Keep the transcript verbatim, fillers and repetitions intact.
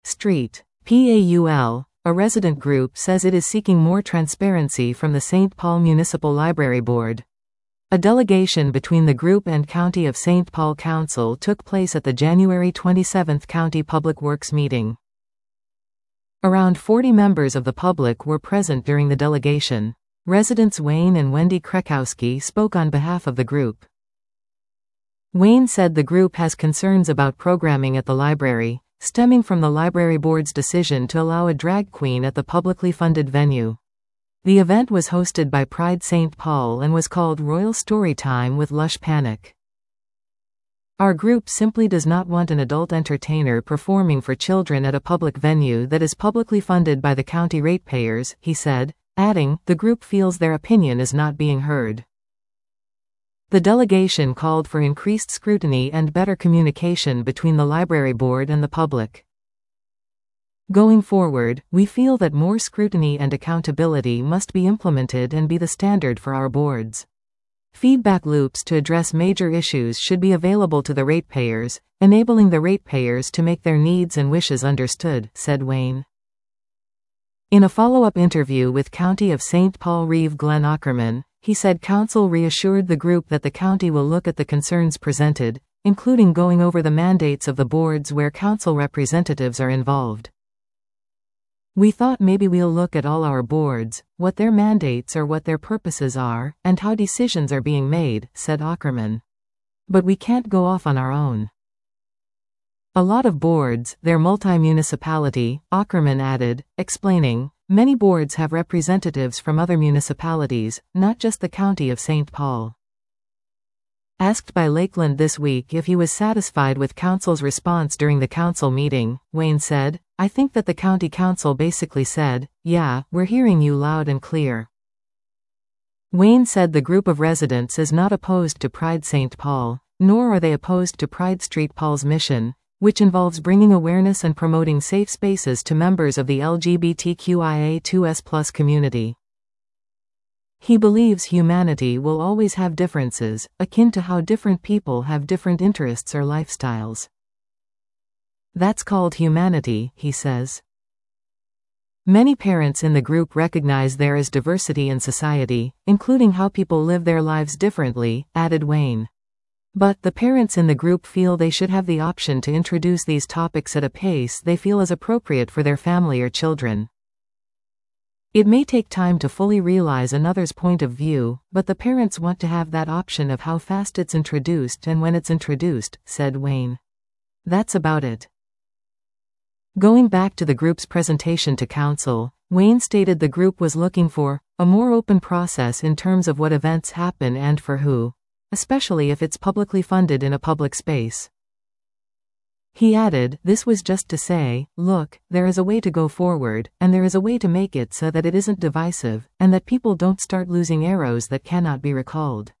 Street. PAUL, a resident group, says it is seeking more transparency from the Saint Paul Municipal Library Board. A delegation between the group and County of Saint Paul Council took place at the January twenty-seventh County Public Works meeting. Around forty members of the public were present during the delegation. Residents Wayne and Wendy Krekowski spoke on behalf of the group. Wayne said the group has concerns about programming at the library, stemming from the library board's decision to allow a drag queen at the publicly funded venue. The event was hosted by Pride Saint Paul and was called Royal Storytime with Lush Panic. Our group simply does not want an adult entertainer performing for children at a public venue that is publicly funded by the county ratepayers, he said, adding, the group feels their opinion is not being heard. The delegation called for increased scrutiny and better communication between the library board and the public. Going forward, we feel that more scrutiny and accountability must be implemented and be the standard for our boards. Feedback loops to address major issues should be available to the ratepayers, enabling the ratepayers to make their needs and wishes understood, said Wayne. In a follow-up interview with County of Saint Paul Reeve Glenn Ackerman, he said council reassured the group that the county will look at the concerns presented, including going over the mandates of the boards where council representatives are involved. We thought maybe we'll look at all our boards, what their mandates or what their purposes are, and how decisions are being made, said Ackerman. But we can't go off on our own. A lot of boards, they're multi-municipality, Ackerman added, explaining, many boards have representatives from other municipalities, not just the County of Saint Paul. Asked by Lakeland this week if he was satisfied with council's response during the council meeting, Wayne said, I think that the county council basically said, yeah, we're hearing you loud and clear. Wayne said the group of residents is not opposed to Pride Saint Paul, nor are they opposed to Pride Street Paul's mission, which involves bringing awareness and promoting safe spaces to members of the L G B T Q I A two S plus community. He believes humanity will always have differences, akin to how different people have different interests or lifestyles. That's called humanity, he says. Many parents in the group recognize there is diversity in society, including how people live their lives differently, added Wayne. But the parents in the group feel they should have the option to introduce these topics at a pace they feel is appropriate for their family or children. It may take time to fully realize another's point of view, but the parents want to have that option of how fast it's introduced and when it's introduced, said Wayne. That's about it. Going back to the group's presentation to council, Wayne stated the group was looking for a more open process in terms of what events happen and for who, especially if it's publicly funded in a public space. He added, this was just to say, look, there is a way to go forward, and there is a way to make it so that it isn't divisive, and that people don't start losing arrows that cannot be recalled.